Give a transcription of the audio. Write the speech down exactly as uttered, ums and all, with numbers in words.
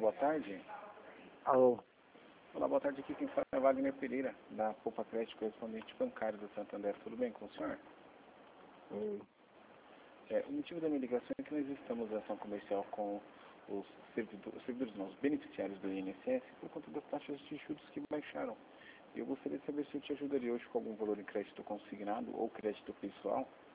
boa tarde. Alô. Olá, boa tarde. Aqui quem fala é Wagner Pereira, da Poupa Crédito, correspondente bancário do Santander. Tudo bem com o senhor? Oi. É, o motivo da minha ligação é que nós estamos em ação comercial com os servidores, os servidores não, os beneficiários do I N S S por conta das taxas de juros que baixaram. Eu gostaria de saber se eu te ajudaria hoje com algum valor em crédito consignado ou crédito pessoal